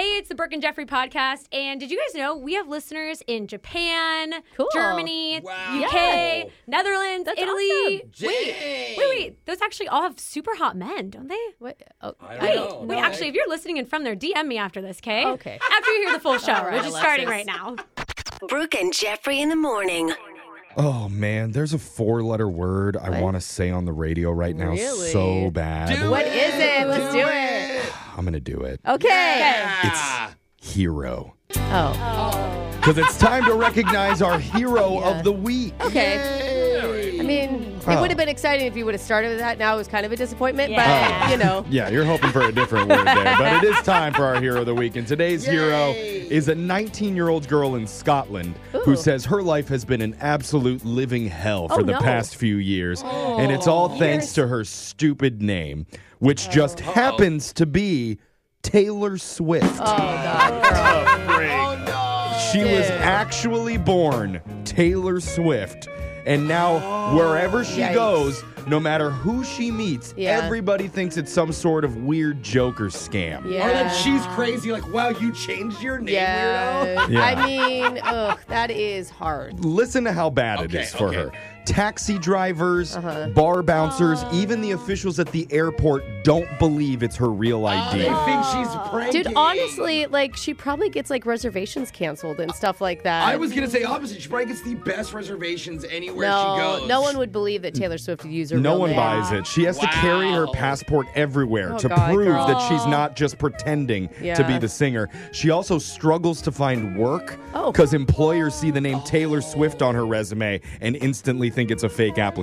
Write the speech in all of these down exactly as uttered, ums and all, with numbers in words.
Hey, it's the Brooke and Jeffrey podcast, and did you guys know we have listeners in Japan, cool. Germany, wow. U K, Yeah. Netherlands, That's Italy. awesome. Wait, wait, wait. Those actually all have super hot men, don't they? What? Oh, I don't Wait, know. wait. No. Actually, if you're listening and from there, D M me after this, okay? Okay. After you hear the full show, All right, which is starting Alexis. right now. Brooke and Jeffrey in the morning. Oh, man, there's a four-letter word I What? want to say on the radio right now Really? so bad. Do What it. is it? Let's do it. I'm going to do it. Okay. Yeah. It's hero. Oh. Because it's time to recognize our hero Yeah. of the week. Okay. I mean, it Oh. would have been exciting if you would have started with that. Now it was kind of a disappointment, Yeah. but, you know. Yeah, you're hoping for a different word there, but it is time for our hero of the week. And today's hero is a nineteen-year-old girl in Scotland who Ooh. says her life has been an absolute living hell for Oh, the no. past few years. and it's all thanks to her stupid name, which just happens to be Taylor Swift. Oh, God, girl. Oh, no. She was Dude. actually born Taylor Swift. And now, wherever she Yikes. goes, no matter who she meets, Yeah. everybody thinks it's some sort of weird joke or scam. Yeah. Or that she's crazy. Like, wow, you changed your name, weirdo. Yeah. Yeah. I mean, ugh, that is hard. Listen to how bad it Okay, is for okay. her. Taxi drivers, Uh-huh. bar bouncers, even the officials at the airport don't believe it's her real I D. They think she's pranking. Dude, honestly, like, she probably gets, like, reservations canceled and stuff like that. I was going to say opposite. She probably gets the best reservations anywhere she no, goes. no one would believe that Taylor Swift would use her No real one name. buys it. She has to carry her Wow. passport everywhere Oh, to God, prove girl. that she's not just pretending to Yeah. be the singer. She also struggles to find work Oh. because employers see the name Taylor Swift on her resume and instantly think it's a fake application.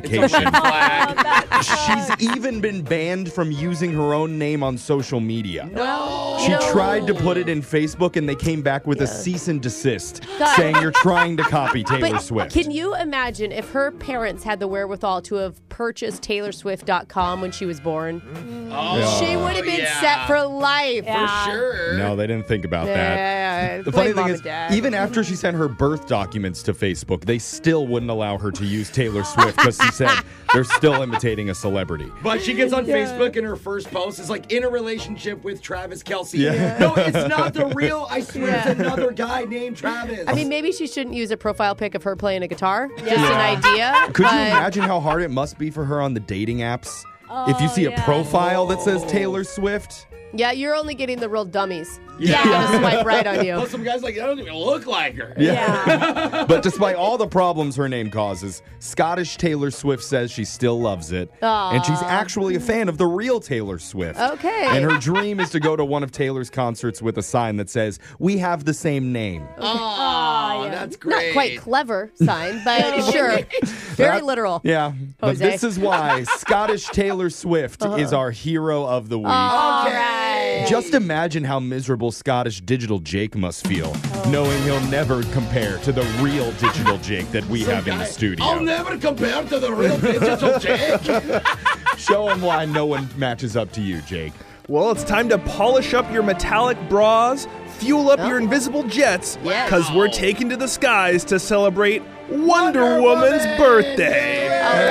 She's even been banned from using her own name on social media. Well, She you know, tried to put it in Facebook and they came back with a Yeah. cease and desist God. saying you're trying to copy Taylor But Swift. can you imagine if her parents had the wherewithal to have purchased Taylor Swift dot com when she was born? Oh, She would have been yeah. set for life. Yeah. For sure. No, they didn't think about that. Yeah, The blame funny mom thing and is, dad. even after she sent her birth documents to Facebook, they still wouldn't allow her to use Taylor Swift because she said they're still imitating a celebrity. But she gets on Yeah. Facebook and her first post is like in a relationship with Travis Kelce. Yeah. No, it's not the real. I swear Yeah. it's another guy named Travis. I mean, maybe she shouldn't use a profile pic of her playing a guitar. Just Yeah. an idea. Could you but- imagine how hard it must be for her on the dating apps? if you see a yeah. profile that says Taylor Swift, Yeah, you're only getting the real dummies. Yeah. They're gonna swipe right on you. Well, some guys like, I don't even look like her. Yeah. but despite all the problems her name causes, Scottish Taylor Swift says she still loves it. Aw. And she's actually a fan of the real Taylor Swift. Okay. And her dream is to go to one of Taylor's concerts with a sign that says, "We have the same name." Oh, that's Not great. quite clever sign, but sure. Very That- literal. Yeah. But Jose. Uh-huh. this is why Scottish Taylor Swift is our hero of the week. All Okay. right. Just imagine how miserable Scottish Digital Jake must feel, Oh. knowing he'll never compare to the real Digital Jake that we have in the studio. I'll never compare to the real Digital Jake. Show him why no one matches up to you, Jake. Well, it's time to polish up your metallic bras, fuel up your invisible jets, Yes. because we're taking to the skies to celebrate Wonder, Woman's birthday.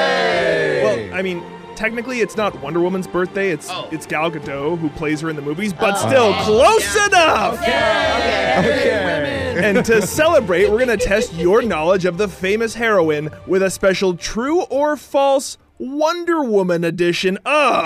Hey! Well, I mean, technically it's not Wonder Woman's birthday, it's Oh. it's Gal Gadot who plays her in the movies, but Oh. still close Yeah. enough. Okay. Okay. And to celebrate, we're going to test your knowledge of the famous heroine with a special true or false Wonder Woman edition of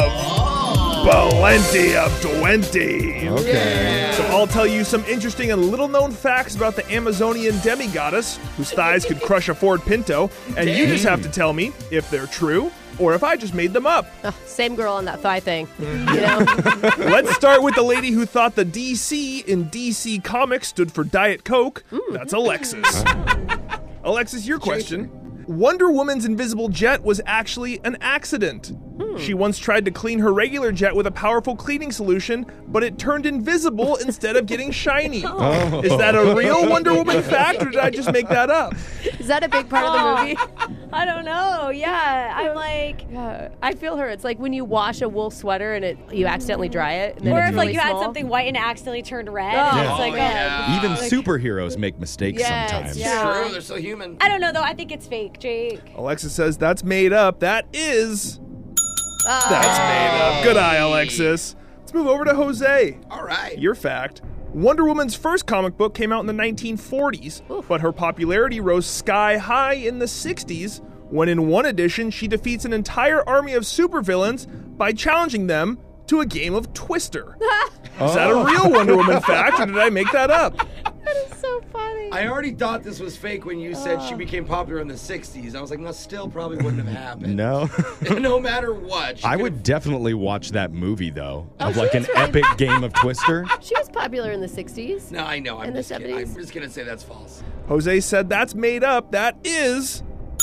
Plenty of twenty. Okay. So I'll tell you some interesting and little-known facts about the Amazonian demigoddess whose thighs could crush a Ford Pinto, and you just have to tell me if they're true or if I just made them up. Ugh, same girl on that thigh thing. You know? Let's start with the lady who thought the D C in D C Comics stood for Diet Coke. That's Alexis. Alexis, your question. Wonder Woman's invisible jet was actually an accident. She once tried to clean her regular jet with a powerful cleaning solution, but it turned invisible instead of getting shiny. Oh. Is that a real Wonder Woman fact, or did I just make that up? Is that a big part of the movie? I don't know. Yeah. I'm like, Yeah, I feel her. It's like when you wash a wool sweater and it you accidentally dry it. And then or it's if really like you had small. something white and it accidentally turned red. Oh, and it's like, oh, oh, yeah. Even superheroes make mistakes Yes, sometimes. yeah. True, they're so human. I don't know though. I think it's fake, Jake. Alexis says that's made up. That is... Ah. That's made up. Good eye, Alexis. Let's move over to Jose. All right. Your fact. Wonder Woman's first comic book came out in the nineteen forties, Oof. but her popularity rose sky high in the sixties when in one edition she defeats an entire army of supervillains by challenging them to a game of Twister. Is that a real Wonder Woman fact, or did I make that up? That is so funny. I already thought this was fake when you said she became popular in the sixties. I was like, no, still probably wouldn't have happened. No. No matter what. she I could've- would definitely watch that movie, though, Oh, of like she an was really- epic game of Twister. She was popular in the sixties. No, I know. I'm In the just kidding. seventies? I'm just going to say that's false. Jose said that's made up. That is...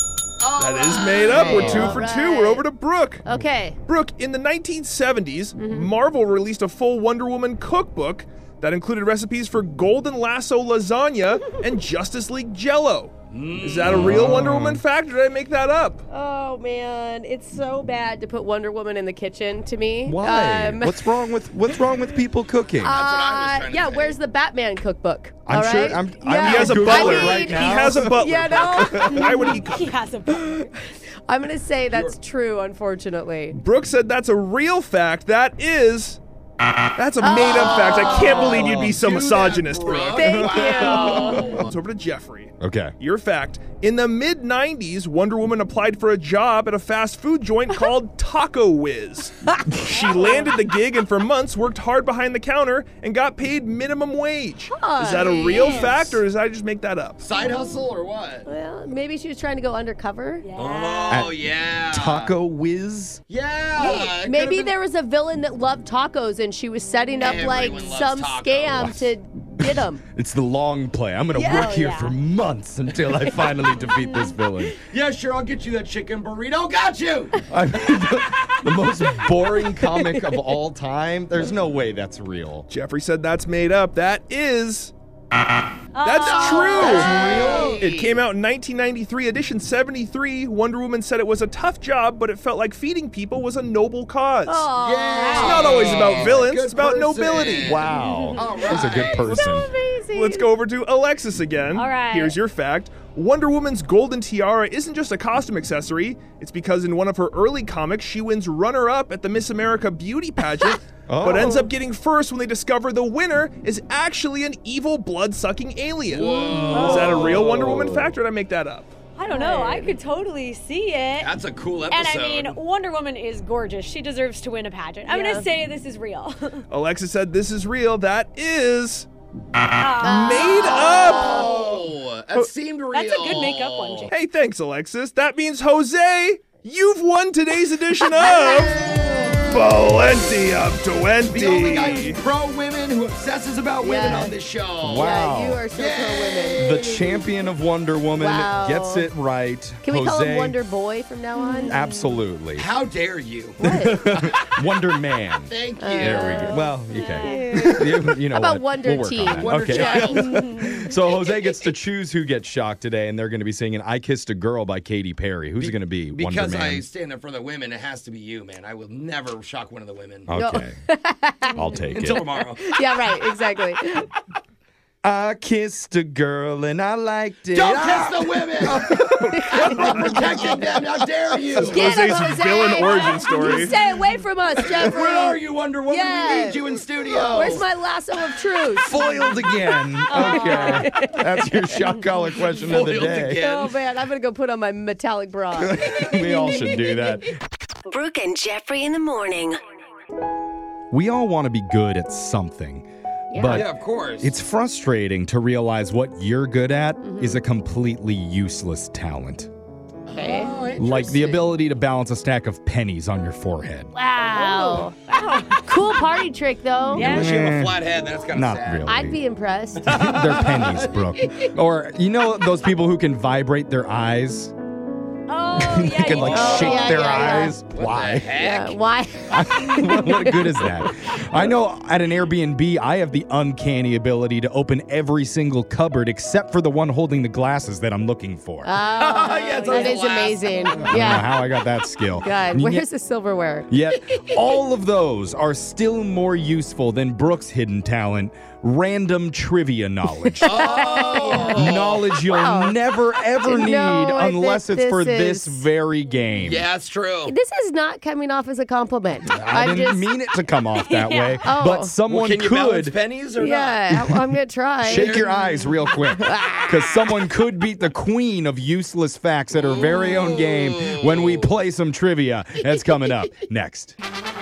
That is made up. We're two for two. We're over to Brooke. Okay. Brooke, in the nineteen seventies, Marvel released a full Wonder Woman cookbook that included recipes for Golden Lasso lasagna and Justice League Jello. Is that a real Wonder Woman fact, or did I make that up? Oh man, it's so bad to put Wonder Woman in the kitchen to me. Why? Um, what's wrong with What's wrong with people cooking? what I was uh, trying to yeah, say. where's the Batman cookbook? I'm All sure- right? I'm- I'm yeah. He has a Google butler. it right He now. has a butler. Yeah, no. Why would he cook? He has a I'm gonna say that's true, unfortunately. Brooke said that's a real fact. That is... That's a made-up fact. I can't believe you'd be so Do that, misogynist, Brooke. Brooke. Thank Wow. It's over to Jeffrey. Okay. Your fact. In the mid nineties, Wonder Woman applied for a job at a fast food joint called Taco Whiz. She landed the gig and for months worked hard behind the counter and got paid minimum wage. Is that a real Nice. fact, or did I just make that up? Side hustle or what? Well, maybe she was trying to go undercover. Oh, At yeah. Taco Whiz? Yeah. it Maybe could've been- there was a villain that loved tacos and she was setting up like Everyone loves some tacos. scam to get them. It's the long play. I'm going to Yeah. work here Yeah. for months until I finally defeat this villain. Yeah, sure, I'll get you that chicken burrito. Got you. I mean, the, the most boring comic of all time. There's no way that's real. Jeffrey said that's made up. That is... That's Oh. true. That's real? It came out in nineteen ninety-three, edition seventy-three. Wonder Woman said it was a tough job, but it felt like feeding people was a noble cause. Yeah. It's not always about villains, Good it's about person. nobility. Wow. All He's a good right. person. Amazing. Let's go over to Alexis again. All right. Here's your fact. Wonder Woman's golden tiara isn't just a costume accessory. It's because in one of her early comics, she wins runner-up at the Miss America beauty pageant, Oh. but ends up getting first when they discover the winner is actually an evil blood-sucking alien. Is that a real Wonder Woman fact, or did I make that up? I don't know. I could totally see it. That's a cool And episode. I mean, Wonder Woman is gorgeous. She deserves to win a pageant. I'm Yeah. gonna say this is real. Alexis said this is real. That is... made up! Oh, that seemed real. That's a good makeup one, Jake. Hey, thanks, Alexis. That means, Jose, you've won today's edition of... Plenty of twenty. The only guy who's pro-women who obsesses about women Yeah. on this show. Wow. Yeah, you are so Yay. pro-women. The champion of Wonder Woman Wow. gets it right. Can we Jose, call him Wonder Boy from now on? Absolutely. How dare you? Wonder Man. Thank you. There we go. Well, okay. you, you know How about what? Wonder we'll work Teen? on that. Wonder okay. Child. So Jose gets to choose who gets shocked today, and they're going to be singing "I Kissed a Girl" by Katy Perry. Who's going to be Wonder Because I Man? stand up for the women, it has to be you, man. I will never shock one of the women. Okay, I'll take Until it. tomorrow. Yeah, right, exactly. I kissed a girl and I liked it. Don't Ah! kiss the women! I'm protecting them. How dare you? Get him, Jose's Jose! villain origin story. You stay away from us, Jeffrey. Where are you, Wonder Woman? Yeah. We need you in studio. Where's my lasso of truth? Foiled again. Okay, that's your shock collar question of the Foiled day. again. Oh man, I'm gonna go put on my metallic bra. We all should do that. Brooke and Jeffrey in the morning. We all want to be good at something, but Yeah, of course. it's frustrating to realize what you're good at is a completely useless talent. Okay. Oh, Like the interesting. ability to balance a stack of pennies on your forehead. Wow. Cool party trick though. Yeah. Unless you have a flat head, that's kind of Not sad. really. I'd be impressed. They're pennies, Brooke. Or, you know those people who can vibrate their eyes? Oh, They yeah. can you like Oh, shake yeah, their yeah, yeah. eyes. What Why? the heck? Yeah, why? what, what good is that? I know at an Airbnb, I have the uncanny ability to open every single cupboard except for the one holding the glasses that I'm looking for. Oh, Yeah, it's that on is glass. amazing. I don't know Yeah. how I got that skill. God, And yet- where's the silverware? Yet, all of those are still more useful than Brooke's hidden talent, random trivia knowledge. Oh. Knowledge you'll Wow. never, ever need No, I unless think it's for this this is- very game. Yeah, it's true. This is not coming off as a compliment. I I'm didn't just, mean it to come off that Yeah. way, Oh. but someone Well, can you balance could pennies or yeah, I- I'm gonna try. shake your eyes real quick because someone could beat the queen of useless facts at her very own game when we play some trivia. That's coming up next.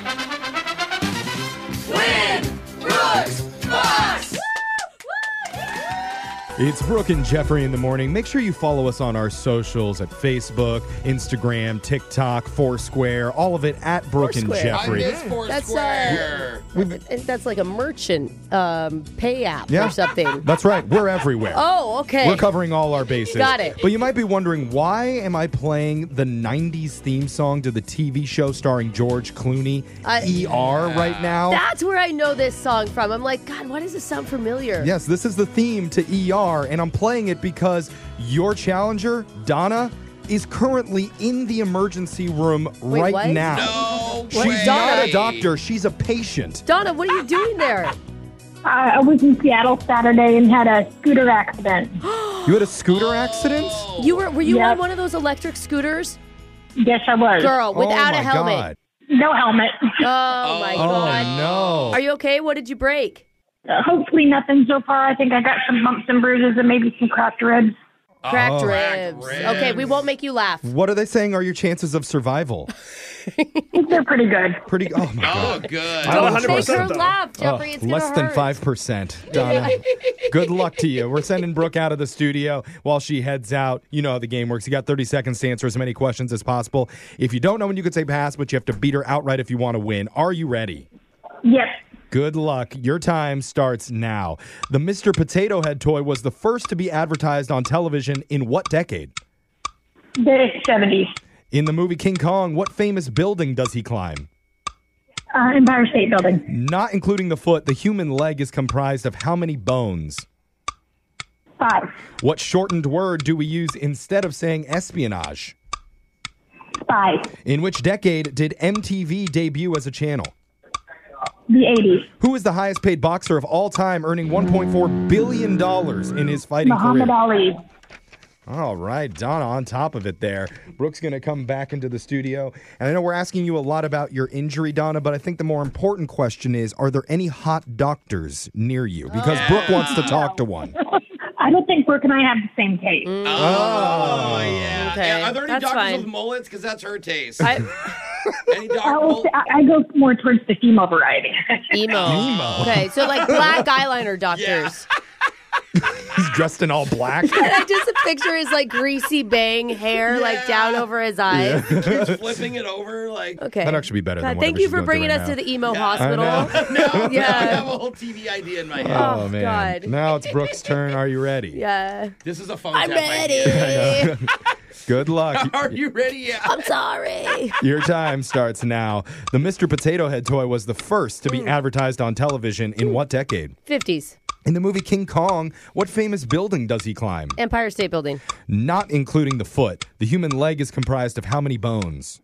It's Brooke and Jeffrey in the morning. Make sure you follow us on our socials at Facebook, Instagram, TikTok, Foursquare, all of it at Brooke and Foursquare. I Jeffrey. miss That's, uh, Foursquare. And that's like a merchant um, pay app Yeah. or something. That's right. We're everywhere. Oh, okay. We're covering all our bases. Got it. But you might be wondering, why am I playing the nineties theme song to the T V show starring George Clooney, I- E R, right now? That's where I know this song from. I'm like, God, why does this sound familiar? Yes, this is the theme to E R, and I'm playing it because your challenger, Donna, is currently in the emergency room Wait, right what? now. No She's way. not a doctor, she's a patient. Donna, what are you doing there? I I was in Seattle Saturday and had a scooter accident. You had a scooter accident? You were were you Yep. on one of those electric scooters? Yes, I was. Girl, without oh a my helmet. God. No helmet. Oh, my Oh God. no. Are you okay? What did you break? Uh, hopefully nothing so far. I think I got some bumps and bruises and maybe some cracked ribs. Cracked Oh. ribs. Cracked Okay, we won't make you laugh. What are they saying are your chances of survival? I think they're pretty good. Pretty oh my Oh, God. good. I Not don't one hundred Make trust percent her though. laugh, Oh, Jeffrey. It's gonna less than hurt. five percent, Donna. Good luck to you. We're sending Brooke out of the studio while she heads out. You know how the game works. You got thirty seconds to answer as many questions as possible. If you don't know when you could say pass, but you have to beat her outright if you want to win. Are you ready? Yes. Good luck. Your time starts now. The Mister Potato Head toy was the first to be advertised on television in what decade? The seventies. In the movie King Kong, what famous building does he climb? Uh, Empire State Building. Not including the foot, the human leg is comprised of how many bones? Five. What shortened word do we use instead of saying espionage? Spy. In which decade did M T V debut as a channel? The eighties. Who is the highest paid boxer of all time, earning one point four billion dollars in his fighting Muhammad career? Ali. All right, Donna on top of it there. Brooke's going to come back into the studio. And I know we're asking you a lot about your injury, Donna, but I think the more important question is, are there any hot doctors near you? Because Brooke wants to talk to one. I don't think Brooke and I have the same taste. Oh, yeah. Okay, Yeah, are there any that's doctors fine. with mullets? Because that's her taste. I, Any I, doctor? will say, I, I go more towards the female variety. emo. Emo. Okay, so like black eyeliner doctors. He's dressed in all black. And I just picture his like greasy bang hair like Yeah. down over his eyes. Keeps flipping it over like. Okay. That'd actually be better than God, whatever thank you she's for going bringing through us right to now. the emo I hospital. know. No, Yeah. I have a whole T V idea in my head. Oh, Oh, man. God. Now it's Brooke's turn. Are you ready? Yeah. This is a phone I'm tap idea. ready. Good luck. Are you ready? Yeah. I'm sorry. Your time starts now. The Mister Potato Head toy was the first to be advertised on television in what decade? fifties. In the movie King Kong, what famous building does he climb? Empire State Building. Not including the foot. The human leg is comprised of how many bones?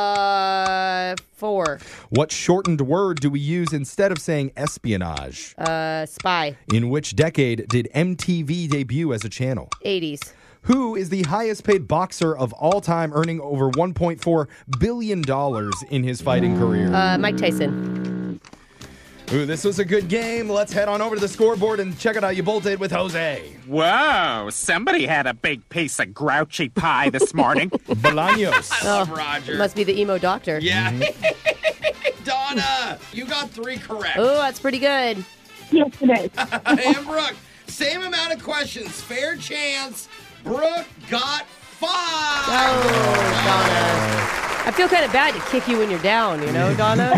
Uh, four. What shortened word do we use instead of saying espionage? Uh, spy. In which decade did M T V debut as a channel? eighties. Who is the highest paid boxer of all time, earning over one point four billion dollars in his fighting career? Uh, Mike Tyson. Ooh, this was a good game. Let's head on over to the scoreboard and check it out. You both did with Jose. Whoa, somebody had a big piece of grouchy pie this morning. Bolaños. I love Roger. Must be the emo doctor. Yeah. Mm-hmm. Donna, you got three correct. Oh, that's pretty good. Yes, it is. And Brooke, same amount of questions. Fair chance. Brooke got five. Oh, Donna. I feel kind of bad to kick you when you're down, you know, Donna?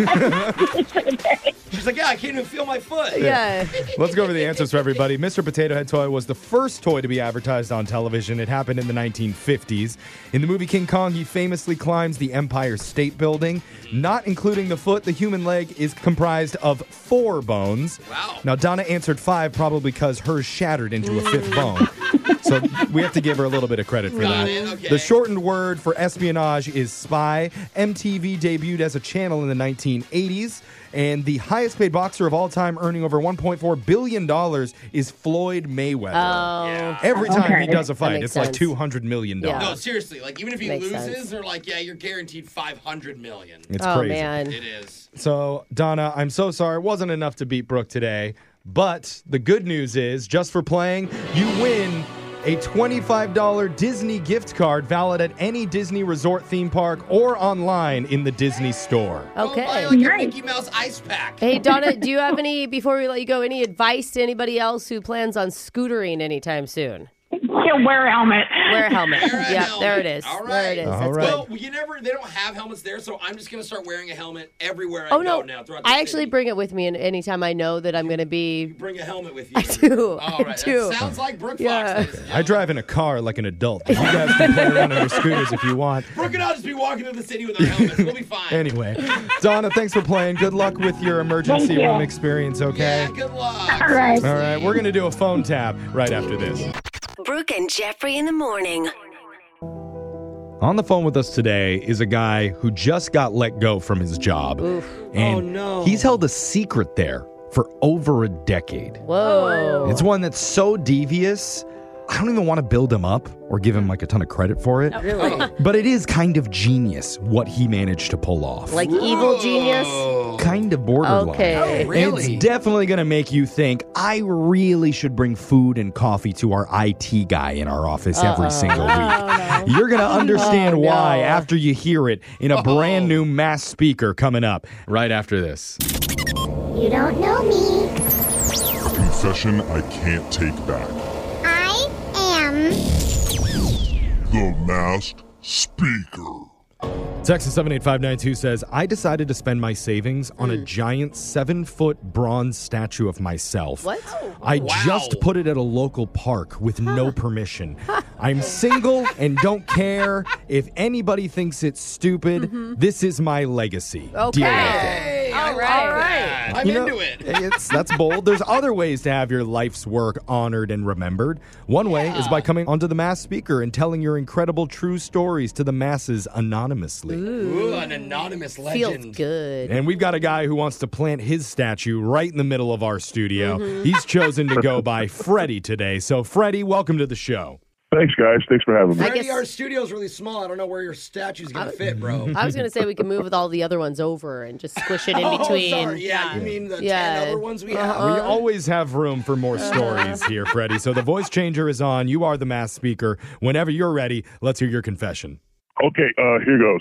She's like, yeah, I can't even feel my foot. Yeah. Let's go over the answers for everybody. Mister Potato Head toy was the first toy to be advertised on television. It happened in the nineteen fifties. In the movie King Kong, he famously climbs the Empire State Building. Not including the foot, the human leg is comprised of four bones. Wow. Now, Donna answered five, probably because hers shattered into a fifth bone. So we have to give her a little bit of credit for Got that. it, okay. The shortened word for espionage is spy. M T V debuted as a channel in the nineteen eighties. And the highest paid boxer of all time, earning over one point four billion dollars, is Floyd Mayweather. Oh. Yeah. Every time Okay. he does a fight, makes it's like sense. two hundred million dollars. Yeah. No, seriously. Like, even if he Makes loses, sense. they're like, yeah, you're guaranteed five hundred million. It's Oh, crazy. man. It is. So, Donna, I'm so sorry. It wasn't enough to beat Brooke today. But the good news is, just for playing, you win a twenty-five dollars Disney gift card valid at any Disney resort theme park or online in the Disney store. Go buy, Okay. like, a Nice. Mickey Mouse ice pack. Hey, Donna, do you have any, before we let you go, any advice to anybody else who plans on scootering anytime soon? He'll wear a helmet. Wear a helmet. Wear a Yep, helmet. there it is. All There it right. is. All That's right. good. Well, you never, they don't have helmets there, so I'm just going to start wearing a helmet everywhere I Oh, go no. now throughout the I actually city. bring it with me and anytime I know that I'm going to be... Bring a helmet with you. I do. All I right. do. That sounds like Brooke Yeah. Fox. ladies and I gentlemen. drive in a car like an adult. You guys can play around on your scooters if you want. Brooke and I'll just be walking through the city with our helmets. We'll be fine. Anyway, Donna, thanks for playing. Good luck with your emergency Thank you. room experience, okay? Yeah, good luck. All right. All right, we're going to do a phone tap right after this. Brooke and Jeffrey in the morning. On the phone with us today is a guy who just got let go from his job. And Oh, no. he's held a secret there for over a decade. Whoa. It's one that's so devious, I don't even want to build him up or give him like a ton of credit for it. Really? But it is kind of genius what he managed to pull off. Like evil genius? Whoa. kind of borderline. Okay. Oh, And really? it's definitely going to make you think, I really should bring food and coffee to our I T guy in our office every single week. You're going to understand Oh, why no. after you hear it in a brand new mass speaker coming up right after this. You don't know me. Confession I can't take back. I am The Masked Speaker. Texas seven eight five nine two says, I decided to spend my savings on a giant seven-foot bronze statue of myself. What? I Wow. just put it at a local park with no permission. I'm single and don't care. If anybody thinks it's stupid, this is my legacy. Okay. Deal with it. Hey, I All like right. that. I'm You know, into it. It's that's bold. There's other ways to have your life's work honored and remembered. One way is by coming onto the Mass Speaker and telling your incredible true stories to the masses anonymously. Ooh, an anonymous Feels legend. good. And we've got a guy who wants to plant his statue right in the middle of our studio. He's chosen to go by Freddie today. So, Freddie, welcome to the show. Thanks, guys. Thanks for having me. I Freddie, guess- our studio's really small. I don't know where your statue's going to fit, bro. I was going to say we can move with all the other ones over and just squish it in Oh, between. sorry. Yeah, you mean the Yeah. ten other ones we Uh-huh. have? We always have room for more stories here, Freddie. So the voice changer is on. You are the Mass Speaker. Whenever you're ready, let's hear your confession. Okay, uh, here goes.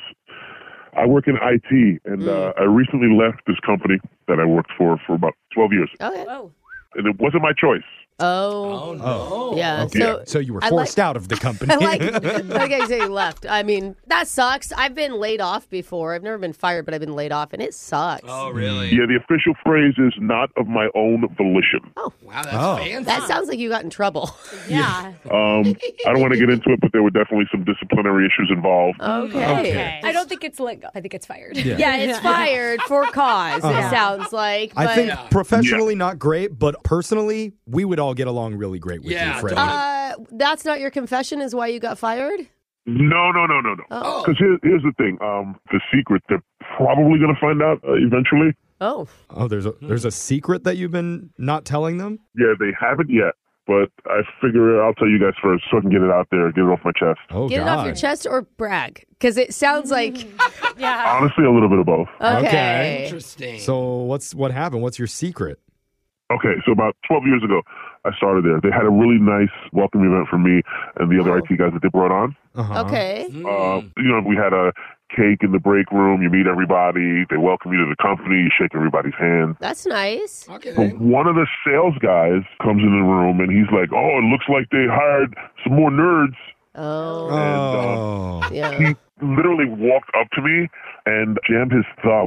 I work in I T, and uh, I recently left this company that I worked for for about twelve years, Okay. Whoa. and it wasn't my choice. Oh. Oh, no. Yeah. Okay. So, So you were I forced like- out of the company. I like, like I say, left. I mean, that sucks. I've been laid off before. I've never been fired, but I've been laid off, and it sucks. Oh, really? Yeah, the official phrase is not of my own volition. Wow, that's Oh. fancy. That sounds like you got in trouble. Yeah. Um, I don't want to get into it, but there were definitely some disciplinary issues involved. Okay. Okay. I don't think it's let go. I think it's fired. Yeah, it's fired for cause, Uh-huh. it sounds like. But, I think professionally not great, but personally, we would all get along really great with Yeah, you, Freddie. totally. uh, that's not your confession is why you got fired? No, no, no, no, no. Oh. Because here, here's the thing. Um, the secret, they're probably going to find out uh, eventually. Oh. Oh, there's a there's a secret that you've been not telling them? Yeah, they haven't yet, but I figure I'll tell you guys first so I can get it out there, get it off my chest. Oh, Get God. it off your chest or brag? Because it sounds like, Yeah. Honestly, a little bit of both. okay. Okay. Interesting. So what's what happened? What's your secret? Okay, so about twelve years ago, I started there. They had a really nice welcome event for me and the other Oh. I T guys that they brought on. Uh-huh. Okay. Uh, you know, we had a cake in the break room. You meet everybody. They welcome you to the company. You shake everybody's hand. That's nice. But Okay. one of the sales guys comes in the room and he's like, "Oh, it looks like they hired some more nerds." Oh. Oh. Yeah. He literally walked up to me and jammed his thumb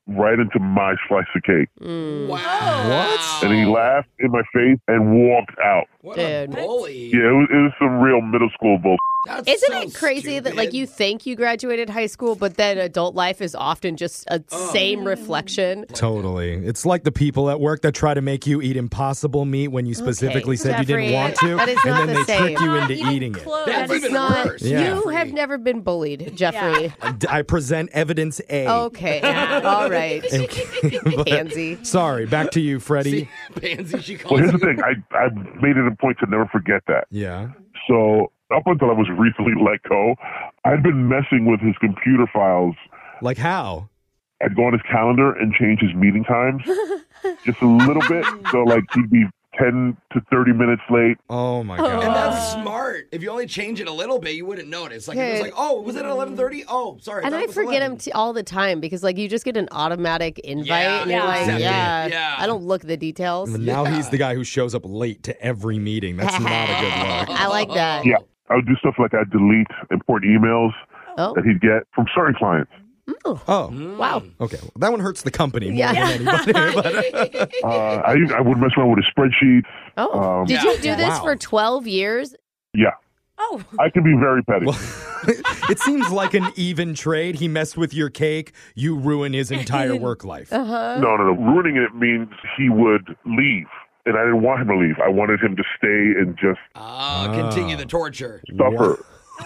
right into my slice of cake. Mm. Wow. What? And he laughed in my face and walked out. What a Dude. bully. Yeah, it was, it was some real middle school bull. That's Isn't so it crazy that like stupid. you think you graduated high school, but then adult life is often just a same reflection? Totally. It's like the people at work that try to make you eat impossible meat when you specifically said you Jeffrey, didn't want to, that is and not then the they same. trick you Not into even eating it. close. That's That is even not. worse. Yeah. You have never been bullied, Jeffrey. I present evidence A. Okay. All right. But- Pansy. Sorry, back to you, Freddie. Pansy, she calls Well, here's you. the thing. I, I made it a point to never forget that. Yeah. So up until I was recently let go, I'd been messing with his computer files. Like how? I'd go on his calendar and change his meeting times just a little bit. So, like, he'd be ten to thirty minutes late. Oh, my God. And that's smart. If you only change it a little bit, you wouldn't notice. Like, if it was Dude. like, oh, was it at eleven thirty? Oh, sorry. And thought I it was forget eleven. him t- all the time because, like, you just get an automatic invite. Yeah, and you're yeah. like, Accept it. yeah, Yeah. I don't look at the details. But now he's the guy who shows up late to every meeting. That's not a good look. I like that. Yeah. I would do stuff like I'd delete important emails Oh. that he'd get from certain clients. Oh, Wow. okay. Well, that one hurts the company more Yeah. than anybody. But, Uh, I, I would mess around with his spreadsheets. Oh. Um, Did you do Yeah. this Wow. for twelve years? Yeah. Oh, I can be very petty. well, it seems like an even trade. He messed with your cake. You ruin his entire work life. Uh-huh. No, no, no. Ruining it means he would leave. And I didn't want him to leave. I wanted him to stay and just Ah, continue the torture. suffer.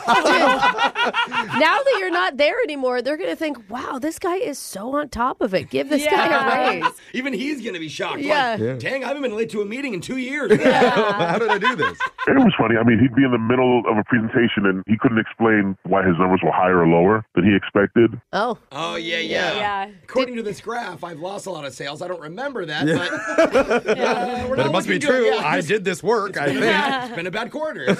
Now that you're not there anymore, they're going to think, wow, this guy is so on top of it. Give this guy Yeah. a raise. Even he's going to be shocked. Yeah. Like, Yeah. dang, I haven't been late to a meeting in two years. How did I do this? And it was funny. I mean, he'd be in the middle of a presentation and he couldn't explain why his numbers were higher or lower than he expected. Oh. Oh, yeah, yeah. Yeah. According to this graph, I've lost a lot of sales. I don't remember that, but, uh, we're But not it must be looking good. true. Yeah, I it's- did this work, I It's been, a think. bad, it's been a bad quarter.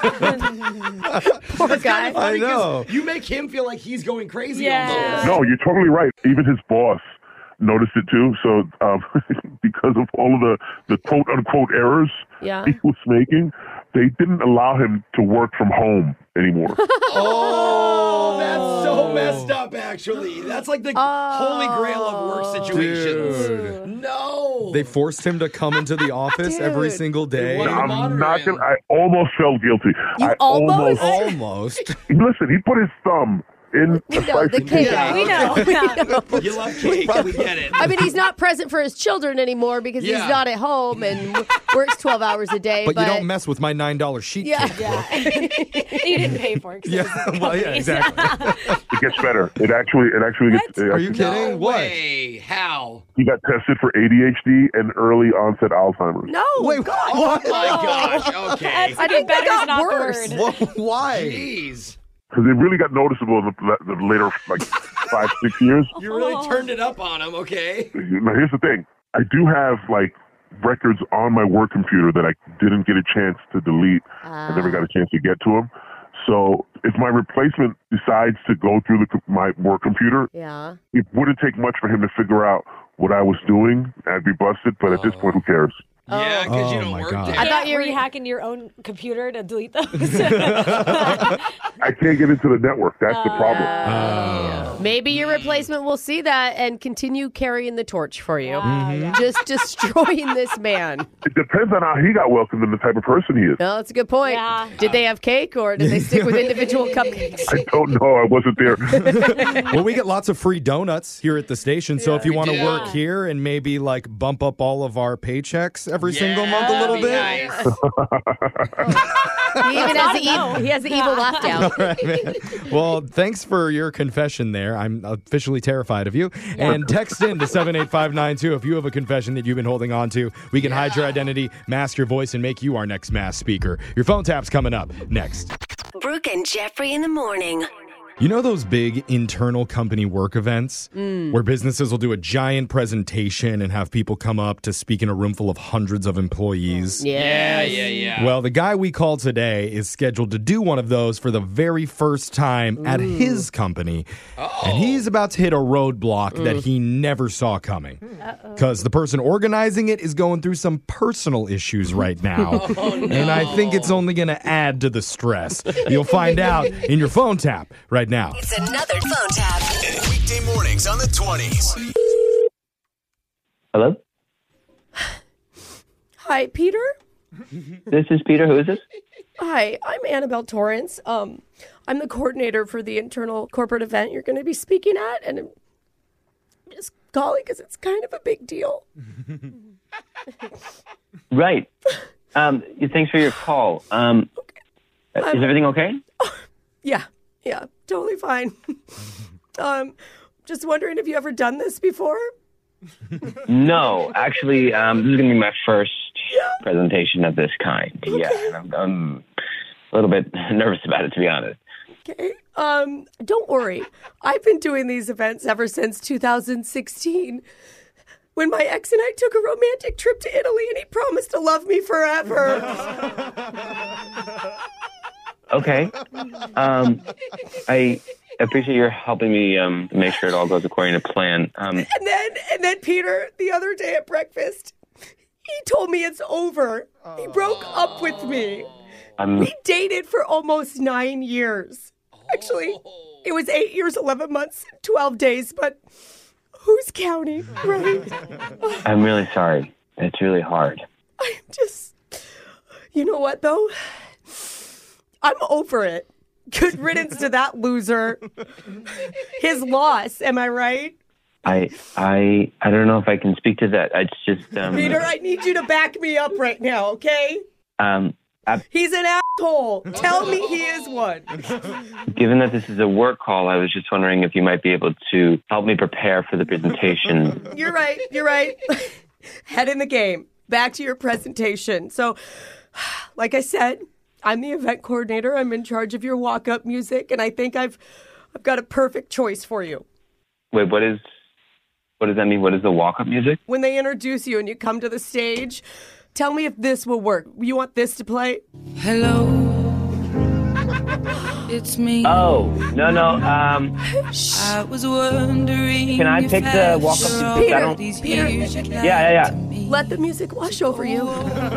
Poor guy. I know. You make him feel like he's going crazy. Yeah. almost. No, you're totally right. Even his boss noticed it too. So um, because of all of the, the quote unquote errors Yeah. he was making, they didn't allow him to work from home anymore. Oh, that's so messed up, actually. That's like the holy grail of work situations. Dude. No. They forced him to come into the office every Dude. single day. wanted- I'm monitor not him. gonna. I almost felt guilty. You I almost? Almost. Listen. He put his thumb in a We know slice the of cake. cake. we know. Yeah. You love cake. We get it. I mean, he's not present for his children anymore because Yeah. he's not at home and w- works twelve hours a day. But, But, you don't mess with my nine dollar sheet Yeah. cake. Yeah. you didn't pay for it. 'cause it was Yeah, the well, yeah, company's. exactly. It gets better. It actually. It actually gets. it Are you actually- kidding? No What? way. How? He got tested for A D H D and early onset Alzheimer's. no. Wait, God. what? My gosh. Okay. I think that Better's got not the worse. word. Wha- Why? Jeez. Because it really got noticeable in the, the later, like, five, six years. You really turned it up on him, okay? Now, here's the thing. I do have, like, records on my work computer that I didn't get a chance to delete. I never got a chance to get to them. So if my replacement decides to go through the, co- my work computer, Yeah. it wouldn't take much for him to figure out what I was doing. I'd be busted, but at this point, who cares? Yeah, because you Oh, don't my work God. there. I I thought thought you you were- were hacking your own computer to delete those. I can't get into the network. That's the problem. Oh. Maybe your replacement will see that and continue carrying the torch for you. Just destroying this man. It depends on how he got welcomed and the type of person he is. No, that's a good point. Yeah. Did they have cake or did they stick with individual cupcakes? I don't know. I wasn't there. Well, we get lots of free donuts here at the station. So if you We want to do. work here and maybe like bump up all of our paychecks every Yeah, single month a little be bit. nice. He even has the, evil, he has the evil laugh down. All right, man. Well, thanks for your confession there. I'm officially terrified of you. And text in to seven eight five nine two if you have a confession that you've been holding on to. We can hide your identity, mask your voice, and make you our next mass speaker. Your phone tap's coming up next. Brooke and Jeffrey in the morning. You know those big internal company work events where businesses will do a giant presentation and have people come up to speak in a room full of hundreds of employees? Yeah, yeah, yeah. Well, the guy we called today is scheduled to do one of those for the very first time at his company. And he's about to hit a roadblock that he never saw coming. Because the person organizing it is going through some personal issues right now. And I think it's only going to add to the stress. You'll find out in your phone tap right now. It's another phone tap. Weekday mornings on the twenties. Hello? Hi, Peter? This is Peter. Who is this? Hi, I'm Annabelle Torrance. Um, I'm the coordinator for the internal corporate event you're going to be speaking at, and I'm just calling because it's kind of a big deal. Right. Um, thanks for your call. Um, okay. Is everything okay? Yeah, yeah, totally fine. um, just wondering if you ever done this before? No, actually, um, this is going to be my first yeah. presentation of this kind. Okay. Yeah, and I'm, I'm a little bit nervous about it, to be honest. Okay. Um, don't worry. I've been doing these events ever since two thousand sixteen, when my ex and I took a romantic trip to Italy, and he promised to love me forever. Okay. Um, I appreciate your helping me um, make sure it all goes according to plan. Um, and then, and then Peter, the other day at breakfast, he told me it's over. He broke up with me. Um, we dated for almost nine years. Actually, it was eight years, eleven months, twelve days, but who's counting, right? I'm really sorry. It's really hard. I'm just, you know what, though? I'm over it. Good riddance to that loser. His loss, am I right? I I I don't know if I can speak to that. It's just um, Peter, I need you to back me up right now, okay? Um, I, He's an asshole. Tell me he is one. Given that this is a work call, I was just wondering if you might be able to help me prepare for the presentation. You're right. You're right. Head in the game. Back to your presentation. So, like I said, I'm the event coordinator. I'm in charge of your walk-up music, and I think I've I've got a perfect choice for you. Wait, what is what does that mean? What is the walk-up music? When they introduce you and you come to the stage, tell me if this will work. You want this to play? Hello, it's me. Oh, no, no. Um, I was wondering. Can I pick the walk-up music? Peter, I don't... Peter. Yeah, yeah, yeah. Let the music wash over you.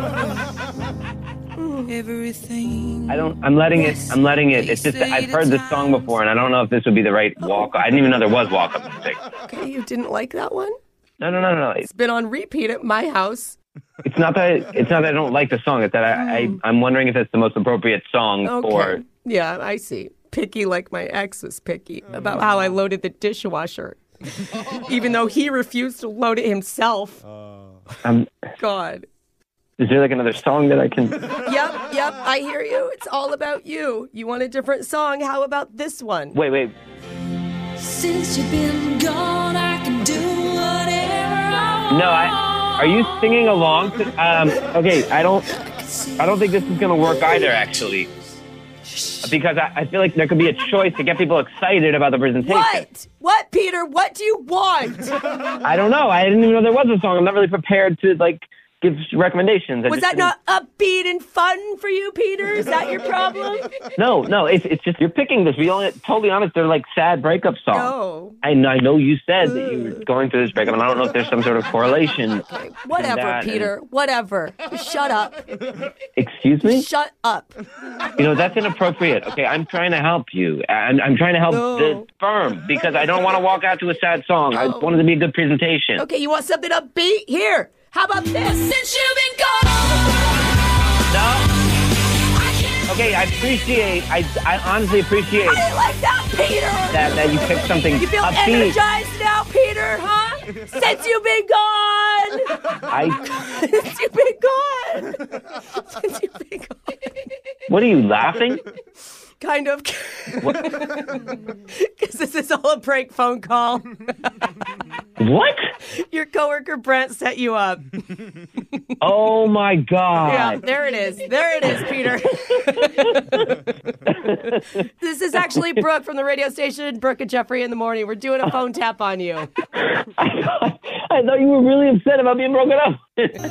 Everything. I don't. I'm letting it. I'm letting it. It's just that I've heard this song before, and I don't know if this would be the right walk. I didn't even know there was walk-up music. Okay, you didn't like that one? No, no, no, no. It's been on repeat at my house. It's not that. It's not that I don't like the song. It's that I. I I'm wondering if it's the most appropriate song okay. for. Yeah, I see. Picky like my ex was picky about how I loaded the dishwasher, even though he refused to load it himself. Um, God. Is there like another song that I can... Yep, yep, I hear you. It's all about you. You want a different song? How about this one? Wait, wait. Since you've been gone, I can do whatever I want. No, I... Are you singing along? To, um, okay, I don't... I don't think this is going to work either, actually. Because I, I feel like there could be a choice to get people excited about the presentation. What? What, Peter? What do you want? I don't know. I didn't even know there was a song. I'm not really prepared to, like... give recommendations. I Was that not upbeat and fun for you, Peter? Is that your problem? No, no, it's it's just you're picking this. Be only, totally honest, they're like sad breakup songs. Oh. I, I know you said Ooh. that you were going through this breakup, and I don't know if there's some sort of correlation. Okay. Whatever, Peter. And... Whatever. Shut up. Excuse me? Shut up. You know, that's inappropriate. Okay, I'm trying to help you. I'm, I'm trying to help no. the firm because I don't want to walk out to a sad song. Oh. I want it to be a good presentation. Okay, you want something upbeat? Here. How about this? Since you've been gone. No. Okay, I appreciate. I, I honestly appreciate. I didn't like that, Peter. That that you picked something. You feel upbeat. energized now, Peter? Huh? Since you've been gone. I. Since you've been gone. Since you've been gone. What are you laughing? Kind of. Because this is all a prank phone call. What? Your coworker Brent set you up. Oh my God. Yeah, there it is. There it is, Peter. This is actually Brooke from the radio station, Brooke and Jeffrey in the Morning. We're doing a phone tap on you. I thought, I thought you were really upset about being broken up.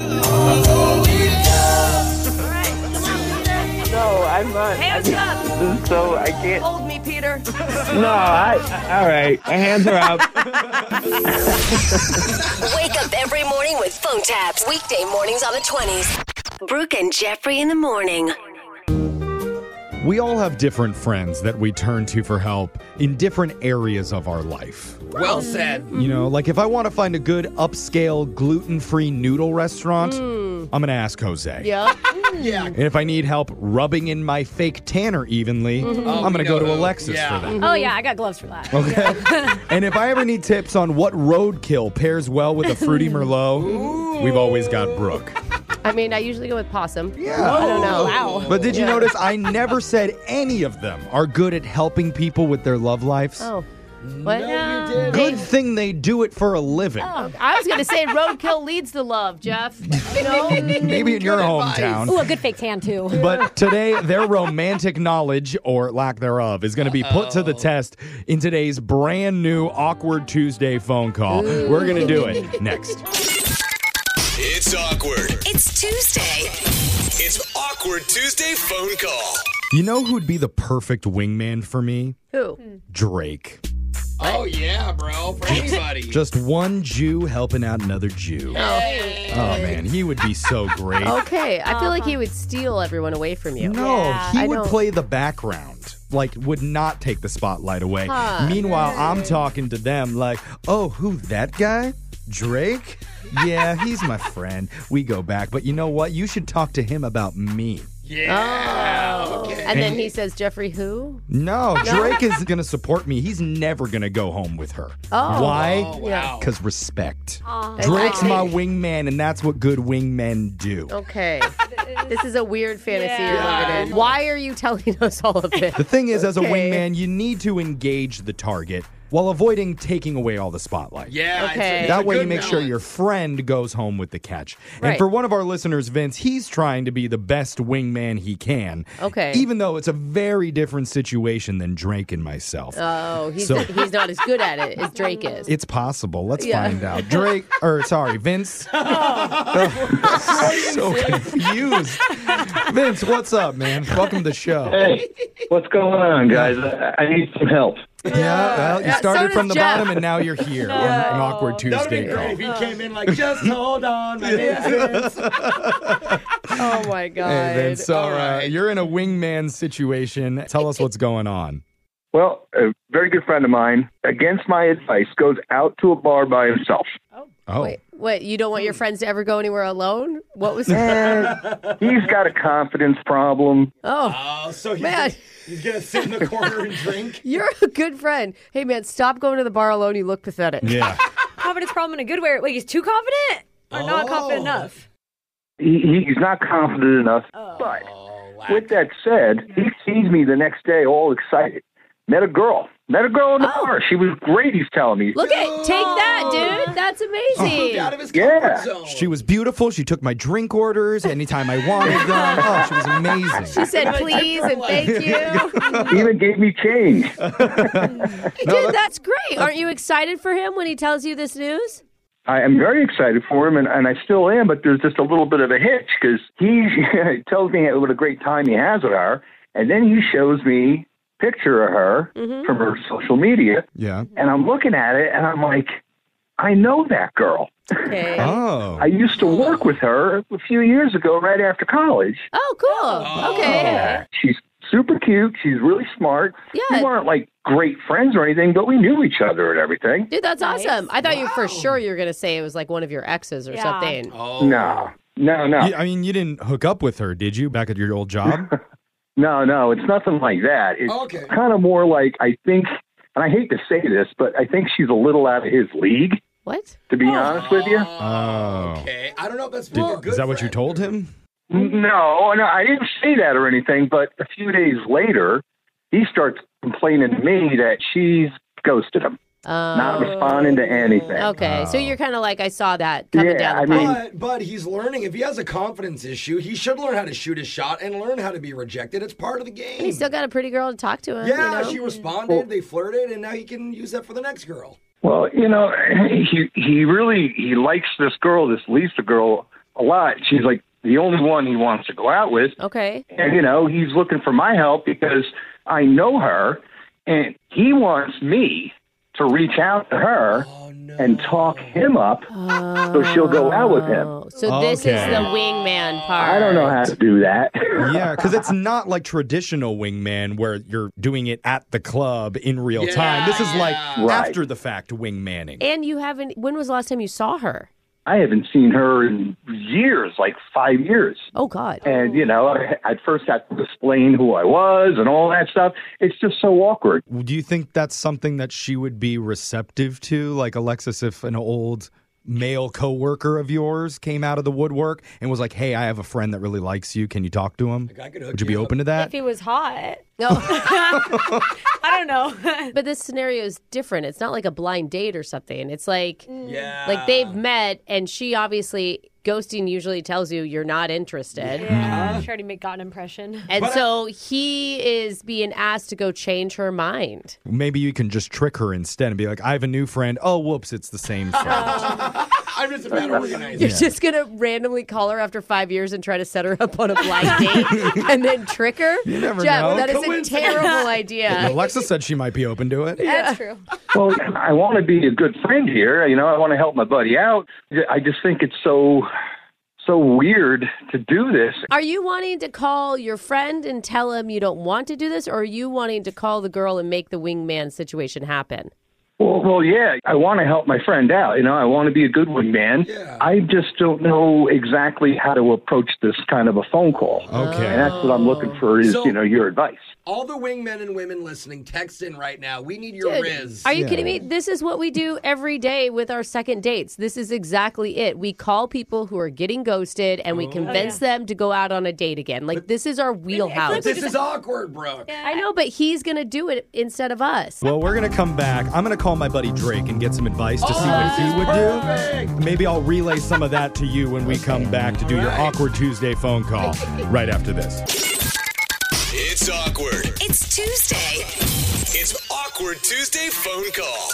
No, I'm not. Hands I, up. This is so I can't. Hold me, Peter. No, I, I. All right, my hands are up. Wake up every morning with phone taps. Weekday mornings on the twenties. Brooke and Jeffrey in the Morning. We all have different friends that we turn to for help in different areas of our life. Well said. You know, like if I want to find a good upscale gluten-free noodle restaurant, I'm going to ask Jose. Yep. Yeah. And if I need help rubbing in my fake tanner evenly, Oh, I'm going we to go know to who. Alexis Yeah. for that. Oh, yeah, I got gloves for that. Okay. And if I ever need tips on what roadkill pairs well with a fruity Merlot, we've always got Brooke. I mean, I usually go with possum. Yeah. I don't know. Wow. But did you Yeah. notice I never said any of them are good at helping people with their love lives? Oh. What? No, you did. Good thing they do it for a living. Oh, I was going to say roadkill leads to love, Jeff. You know? Maybe in your hometown. Ooh, a good fake tan, too. But today, their romantic knowledge, or lack thereof, is going to be put to the test in today's brand new Awkward Tuesday phone call. We're going to do it next. It's awkward. It's Tuesday. It's Awkward Tuesday phone call. You know who'd be the perfect wingman for me? Who? Drake. Oh, yeah, bro. For anybody. Just one Jew helping out another Jew. Hey. Oh, man, he would be so great. Okay, I feel like he would steal everyone away from you. No, Yeah. he I would don't- play the background. Like, would not take the spotlight away. Huh. Meanwhile, I'm talking to them like, oh, who, that guy? Drake? Yeah, he's my friend. We go back. But you know what? You should talk to him about me. Yeah. Oh. Okay. And then he says, Jeffrey who? No, Drake is going to support me. He's never going to go home with her. Oh. Why? Oh, wow. Because respect. Aw. Drake's my Okay. wingman, and that's what good wingmen do. Okay. This is a weird fantasy Yeah. you're living in. Why are you telling us all of this? The thing is, as a Okay. wingman, you need to engage the target while avoiding taking away all the spotlight. Yeah. it's a- Okay. it's a That way, you good make sure balance. your friend goes home with the catch. And Right. for one of our listeners, Vince, he's trying to be the best wingman he can. Okay. Even though it's a very different situation than Drake and myself. Oh, he's, So- he's not as good at it as Drake is. It's possible. Let's Yeah. find out. Drake, or sorry, Vince. so confused. Vince, what's up, man? Welcome to the show. Hey, what's going on, guys? I, I need some help. Yeah, well, you Yeah, started so from does the Jeff. bottom and now you're here on an awkward That would Tuesday be great call. if he came in like, just hold on, my name's Vince. Oh, my God. Hey, Vince, so All uh, right. you're in a wingman situation. Tell us what's going on. Well, a very good friend of mine, against my advice, goes out to a bar by himself. Oh, Wait, what? You don't want your friends to ever go anywhere alone? What was that? And he's got a confidence problem. Oh, Oh, so he's, Man. he's going to sit in the corner and drink? you're a good friend. Hey, man, stop going to the bar alone. You look pathetic. yeah. Confidence problem in a good way. Wait, he's too confident? Or not Oh. confident enough? He, he's not confident enough. But Oh, with that said, he sees me the next day all excited. Met a girl. Met a girl in the Oh. bar. She was great, he's telling me. Look at take that, dude. That's amazing. out of his Yeah. comfort zone. She was beautiful. She took my drink orders anytime I wanted them. Oh, she was amazing. She said please and thank you. Even gave me change. Dude, that's great. Aren't you excited for him when he tells you this news? I am very excited for him, and, and I still am, but there's just a little bit of a hitch because he tells me what a great time he has with her, and then he shows me a picture of her Mm-hmm. from her social media, Yeah. and I'm looking at it, and I'm like, I know that girl. Okay. Oh. I used to work with her a few years ago right after college. Oh, cool. Okay. Yeah, she's super cute. She's really smart. Yeah. We weren't like great friends or anything, but we knew each other and everything. Dude, that's awesome. I thought you for sure you were going to say it was like one of your exes or Yeah. something. Oh. No, no, no. You- I mean, you didn't hook up with her, did you, back at your old job? No, no, it's nothing like that. It's Okay. kind of more like, I think, and I hate to say this, but I think she's a little out of his league, What? to be honest with you. Oh. Okay. I don't know if that's being a good Is that what you friend. told him? No, no, I didn't say that or anything, but a few days later, he starts complaining to me that she's ghosted him, not responding to anything. Okay, so you're kind of like, I saw that coming Yeah, down the I pipe. mean- But, but he's learning. If he has a confidence issue, he should learn how to shoot his shot and learn how to be rejected. It's part of the game. And he's still got a pretty girl to talk to him. yeah, you know? she responded. They flirted, and now he can use that for the next girl. Well, you know, he he really he likes this girl, this Lisa girl, a lot. She's like the only one he wants to go out with. Okay. And, you know, he's looking for my help because I know her, and he wants me to reach out to her and talk him up so she'll go out with him. So this Okay. is the wingman part. I don't know how to do that. Yeah, because it's not like traditional wingman where you're doing it at the club in real Yeah. time. This is like Right. after the fact wingmanning. And you haven't. When was the last time you saw her? I haven't seen her in years, like five years. Oh, God. And, you know, I, I first had to explain who I was and all that stuff. It's just so awkward. Do you think that's something that she would be receptive to? Like, Alexis, if an old male coworker of yours came out of the woodwork and was like, hey, I have a friend that really likes you. Can you talk to him? Would you be open to that? If he was hot. No. I don't know. But this scenario is different. It's not like a blind date or something. It's like, Yeah. like they've met, and she obviously, ghosting usually tells you you're not interested. Yeah, I'm sure to make an impression. And so he is being asked to go change her mind. Maybe you can just trick her instead and be like, I have a new friend. Oh, whoops, it's the same friend. I'm just a bad organizer. You're just going to randomly call her after five years and try to set her up on a blind date and then trick her? You never Jeff, know. that is a terrible idea. Alexa said she might be open to it. That's true. Well, I want to be a good friend here. You know, I want to help my buddy out. I just think it's so, so weird to do this. Are you wanting to call your friend and tell him you don't want to do this, or are you wanting to call the girl and make the wingman situation happen? Well, well, yeah, I want to help my friend out. You know, I want to be a good wingman. Yeah. I just don't know exactly how to approach this kind of a phone call. Okay. And that's what I'm looking for is, So- you know, your advice. All the wingmen and women listening, text in right now. We need your Dude, Riz. Are you kidding me? This is what we do every day with our second dates. This is exactly it. We call people who are getting ghosted and we Oh. convince them to go out on a date again. Like, this is our wheelhouse. This is awkward, Brooke. I know, but he's going to do it instead of us. Well, we're going to come back. I'm going to call my buddy Drake and get some advice to see what he would do. Maybe I'll relay some of that to you when we come back to do your Awkward Tuesday phone call right after this. It's awkward. It's Tuesday. It's Awkward Tuesday phone call.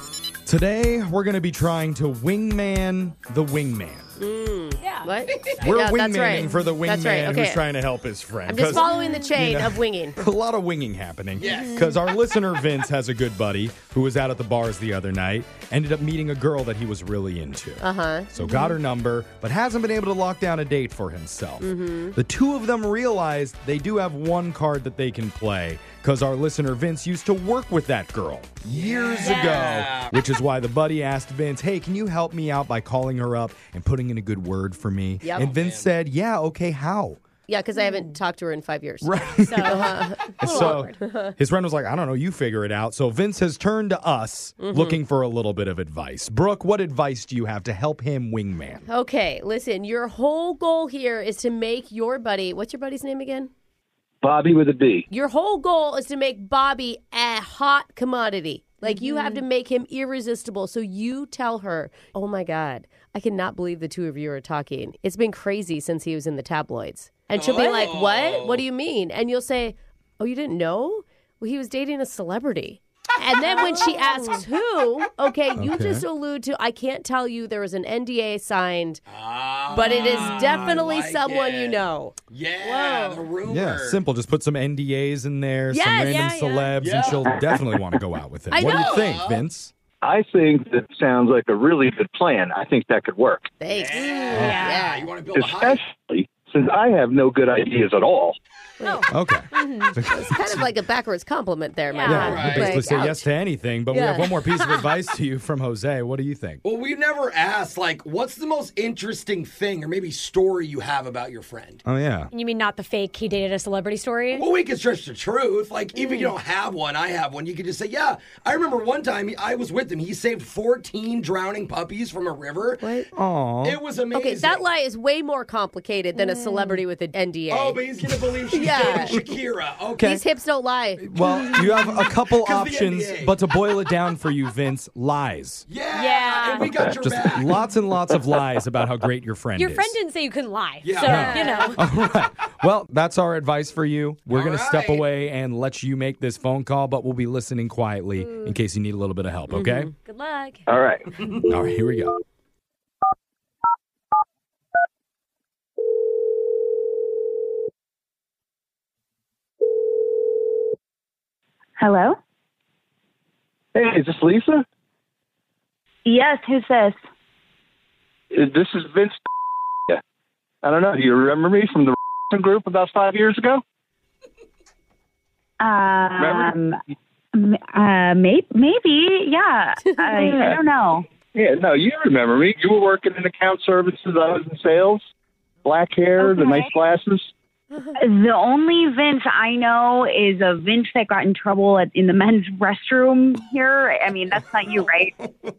Today, we're going to be trying to wingman the wingman. Yeah. What? We're Yeah, that's wingmaning right. for the That's wingman right. Okay. who's trying to help his friend. I'm just 'Cause, following the chain you know, of winging. A lot of winging happening. Yes. Because our listener Vince has a good buddy who was out at the bars the other night, ended up meeting a girl that he was really into. Uh-huh. So got her number, but hasn't been able to lock down a date for himself. Mhm. The two of them realized they do have one card that they can play because our listener Vince used to work with that girl years Yeah. ago, which is why the buddy asked Vince, hey, can you help me out by calling her up and putting in a good word for me? Yep. And Vince said, yeah, okay, how? Yeah, because I haven't talked to her in five years. Right. So, uh, a little So awkward. his friend was like, I don't know, you figure it out. So Vince has turned to us Mhm. looking for a little bit of advice. Brooke, what advice do you have to help him wingman? Okay, listen, your whole goal here is to make your buddy, what's your buddy's name again? Bobby with a B. Your whole goal is to make Bobby a hot commodity. Like, you have to make him irresistible. So you tell her, oh my God, I cannot believe the two of you are talking. It's been crazy since he was in the tabloids. And she'll be like, what? What do you mean? And you'll say, oh, you didn't know? Well, he was dating a celebrity. And then when she asks who, okay, you Okay. just allude to, I can't tell you there was an N D A signed, but it is definitely like someone it. you know. Yeah, Whoa. the rumor. Yeah, simple. Just put some N D As in there, some Yes, random yeah, yeah. celebs, Yeah. and she'll definitely want to go out with him. I What do know. you think, Vince? I think that sounds like a really good plan. I think that could work, Thanks. Yeah. You want to build a hype. especially since I have no good ideas at all. Okay. It's kind of like a backwards compliment there, my Yeah, man. you basically Like, say ouch. yes to anything, but we Yeah. have one more piece of advice to you from Jose. What do you think? Well, we've never asked, like, what's the most interesting thing or maybe story you have about your friend? Oh, yeah. You mean not the fake he dated a celebrity story? Well, we can stretch the truth. Like, even if you don't have one, I have one. You could just say, yeah, I remember one time he- I was with him. He saved fourteen drowning puppies from a river. What? Aw. It was amazing. Okay, that lie is way more complicated than a celebrity with an N D A. Oh, but he's going to believe she's Yeah. dating Shakira. Okay. These hips don't lie. Well, you have a couple 'Cause the options, N D A. but to boil it down for you, Vince, lies. Yeah. Yeah. And we got your Just back. lots and lots of lies about how great your friend Your is. friend didn't say you couldn't lie. Yeah. So, Yeah. you know. All right. Well, that's our advice for you. We're All going to step right. away and let you make this phone call, but we'll be listening quietly in case you need a little bit of help, okay? Good luck. All right. All right, here we go. Hello? Hey, is this Lisa? Yes, who's this? Uh, This is Vince. I don't know. Do you remember me from the group about five years ago? Um, m- uh, may- maybe, yeah. I, I don't know. Yeah, no, you remember me. You were working in account services. I was in sales. Black hair, the Okay. nice glasses. The only Vince I know is a Vince that got in trouble at, in the men's restroom here. I mean, that's not you, right?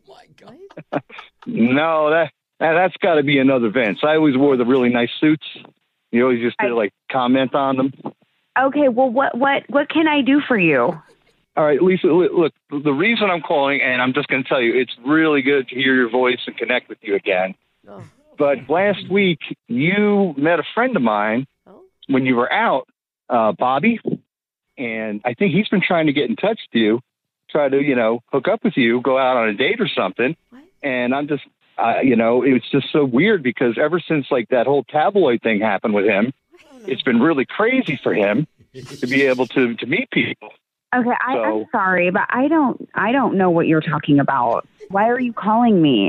No, that, that that's got to be another Vince. I always wore the really nice suits. You always used to like comment on them. Okay, well, what what what can I do for you? All right, Lisa, li- look, the reason I'm calling, and I'm just going to tell you, it's really good to hear your voice and connect with you again. But last week, you met a friend of mine when you were out, uh, Bobby, and I think he's been trying to get in touch with you, try to, you know, hook up with you, go out on a date or something. And I'm just, uh, you know, it's just so weird because ever since, like, that whole tabloid thing happened with him, it's been really crazy for him to be able to, to meet people. Okay, I, So- I'm sorry, but I don't I don't know what you're talking about. Why are you calling me?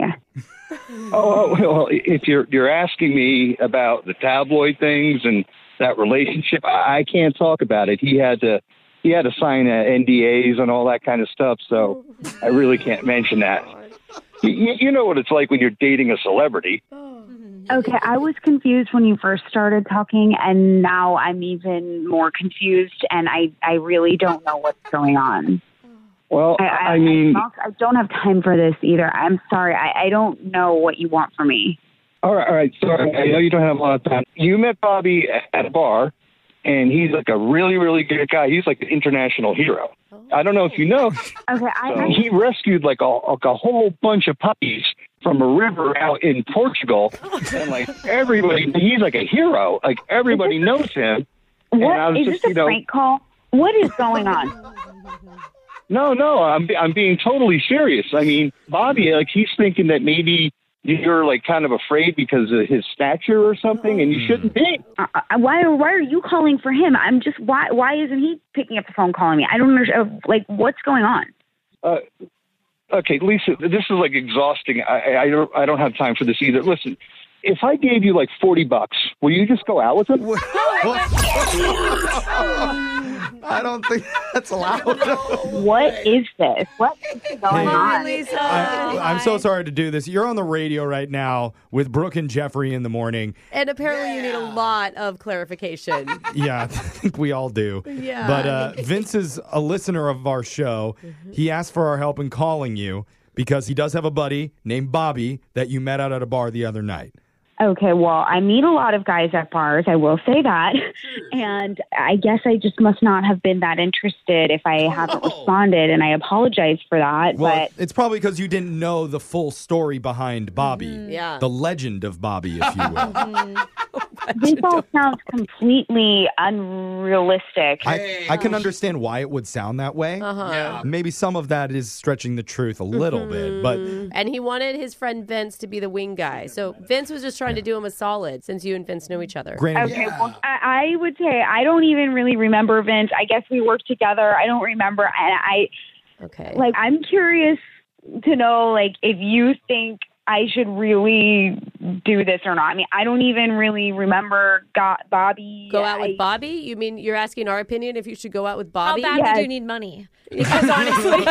Oh, well, if you're you're asking me about the tabloid things and that relationship, I I can't talk about it. He had to he had to sign uh, N D As and all that kind of stuff, so I really can't mention that. You, you know what it's like when you're dating a celebrity. Okay, I was confused when you first started talking, and now I'm even more confused, and I, I really don't know what's going on. Well, I, I, I mean, I, I don't have time for this either. I'm sorry. I, I don't know what you want from me. all right, all right. Sorry, I know you don't have a lot of time. You met Bobby at a bar, and he's like a really, really good guy. He's like an international hero. I don't know if you know. Okay, I, So he rescued like a, like a whole bunch of puppies from a river out in Portugal, and like everybody, he's like a hero. Like everybody knows him. And I what was is just, this a you know, prank call? What is going on? no, no, I'm I'm being totally serious. I mean, Bobby, like he's thinking that maybe you're like kind of afraid because of his stature or something, and you shouldn't be. Uh, uh, why why are you calling for him? I'm just why why isn't he picking up the phone calling me? I don't understand. Like what's going on? Uh, okay, Lisa, this is like exhausting. I, I don't I don't have time for this either. Listen, if I gave you like forty bucks, will you just go out with him? I don't think that's allowed. What is this? What is going on? I, I'm so sorry to do this. You're on the radio right now with Brooke and Jeffrey in the morning. And apparently you need a lot of clarification. Yeah, I think we all do. Yeah. But uh, Vince is a listener of our show. He asked for our help in calling you because he does have a buddy named Bobby that you met out at a bar the other night. Okay, well, I meet a lot of guys at bars, I will say that. And I guess I just must not have been that interested if I haven't responded, and I apologize for that. Well, but it's probably because you didn't know the full story behind Bobby. Yeah. The legend of Bobby, if you will. this all sounds completely unrealistic. I, I can understand why it would sound that way. Uh-huh. Yeah. Maybe some of that is stretching the truth a little bit, but And he wanted his friend Vince to be the wing guy. So Vince was just trying to do him a solid since you and Vince know each other. Granted, Okay, well, I, I would say I don't even really remember Vince. I guess we worked together. I don't remember. And I, okay, like, I'm curious to know, like, if you think I should really do this or not. I mean, I don't even really remember got Bobby. Go out with I- Bobby? You mean you're asking our opinion if you should go out with Bobby? How bad Yes. did you need money? Because honestly,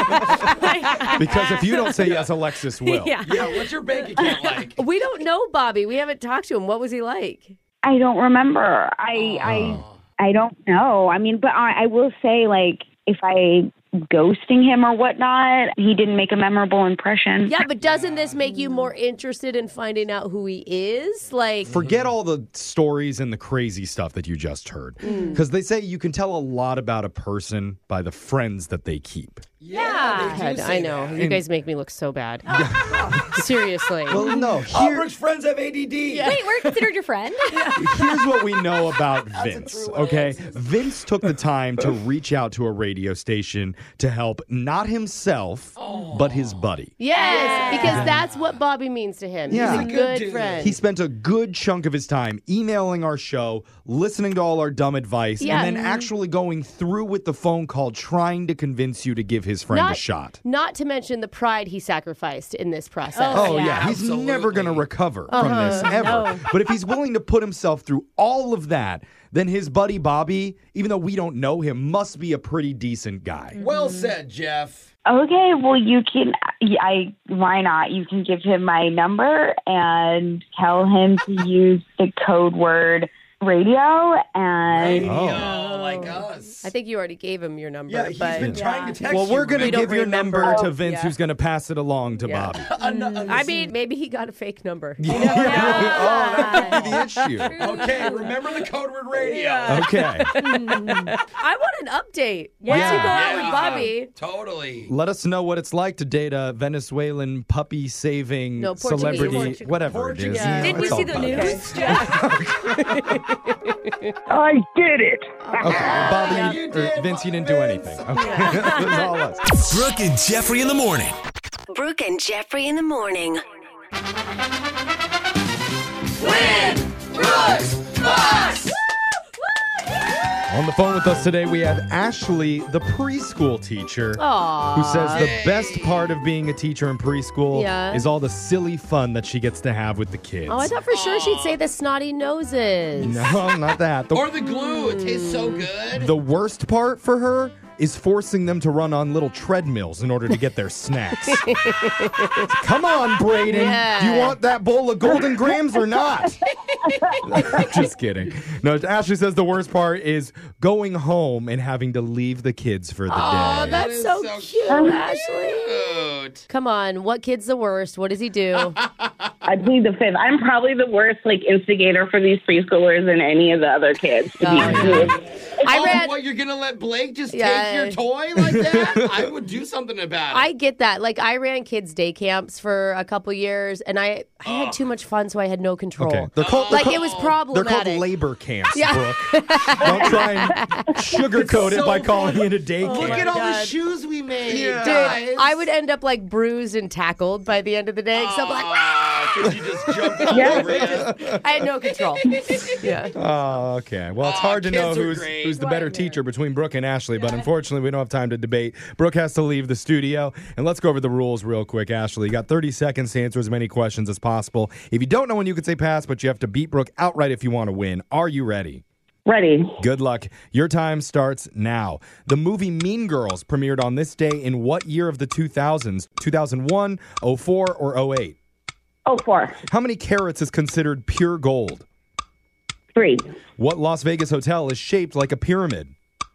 because if you don't say yes, Alexis will. yeah. Yeah, what's your bank account like? We don't know Bobby. We haven't talked to him. What was he like? I don't remember. I I I don't know. I mean, but I, I will say, like, if I ghosting him or whatnot, he didn't make a memorable impression. Yeah, but doesn't this make you more interested in finding out who he is? Like, Forget all the stories and the crazy stuff that you just heard. Mm. Because they say you can tell a lot about a person by the friends that they keep. Yeah, God, I know. You And- guys make me look so bad. Seriously. Well, no. All Here, Brooke's friends have A D D. Wait, we're considered your friend? here's what we know about Vince, okay? Vince took the time to reach out to a radio station to help not himself, but his buddy. Yes, because that's what Bobby means to him. Yeah. He's a He's a good, dude. friend. He spent a good chunk of his time emailing our show, listening to all our dumb advice, Yeah. and then actually going through with the phone call trying to convince you to give his his friend Not- a shot. Not to mention the pride he sacrificed in this process. Oh, yeah. He's never going to recover from Uh-huh. this, ever. No. But if he's willing to put himself through all of that, then his buddy Bobby, even though we don't know him, must be a pretty decent guy. Well said, Jeff. Okay, well, you can, I, why not? You can give him my number and tell him to use the code word radio and. Oh, like us. I think you already gave him your number. Yeah, he's but, been trying to text Well, you. we're going to We don't give your remember. number to Oh, Vince, yeah. who's going to pass it along to Yeah. Bobby. I mean, maybe he got a fake number. Oh, that could be the issue. Okay, remember the code word radio. Okay. I want an update. Once Yeah. you go out Yeah. with Bobby. Totally. Let us know what it's like to date a Venezuelan puppy-saving No, Portuguese. celebrity, Portuguese. whatever it is. Yeah. You know, Didn't it's you see all the good. news? I did it. Okay, Bobby, or Vince, you didn't do anything. Okay, that was all us. Brooke and Jeffrey in the morning. Brooke and Jeffrey in the morning. On the phone with us today, we have Ashley, the preschool teacher, Aw. who says the best part of being a teacher in preschool Yeah. is all the silly fun that she gets to have with the kids. Oh, I thought for sure she'd say the snotty noses. No, not that. The, Or the glue. It tastes so good. the worst part for her is forcing them to run on little treadmills in order to get their snacks. Come on, Brayden. Yeah. Do you want that bowl of Golden Grams or not? Just kidding. No, Ashley says the worst part is going home and having to leave the kids for the Oh, day. that's so, so cute, Ashley. Cute. Come on, what kid's the worst? What does he do? I plead the fifth. I'm probably the worst, like, instigator for these preschoolers than any of the other kids. To be Oh, honest. I oh, read. what, you're going to let Blake just Yeah. take your toy like that? I would do something about it. I get that. Like, I ran kids' day camps for a couple years, and I, I had too much fun, so I had no control. Okay. They're called, they're Like, called- it was They're problematic. called labor camps, Yeah. Brooke. Don't try and sugarcoat it so by calling it a day Look camp. at all the God. shoes we made. Yeah. guys. Dude, I would end up, like, bruised and tackled by the end of the day. So I'm like, Ah, could you just jump all Yeah. over it? I had no control. Yeah. Oh, okay. Well, it's Aw, hard to know kids are who's great. who's the better teacher between Brooke and Ashley, but unfortunately, we don't have time to debate. Brooke has to leave the studio, and let's go over the rules real quick. Ashley, you got thirty seconds to answer as many questions as possible. If you don't know when you can say pass, but you have to beat Brooke outright if you want to win. Are you ready? Ready. Good luck. Your time starts now. The movie Mean Girls premiered on this day in what year of the two thousands? two thousand one, oh four, or oh eight? Oh, four. How many carats is considered pure gold? Three. What Las Vegas hotel is shaped like a pyramid?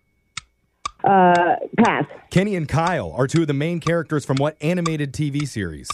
Uh, pass. Kenny and Kyle are two of the main characters from what animated T V series?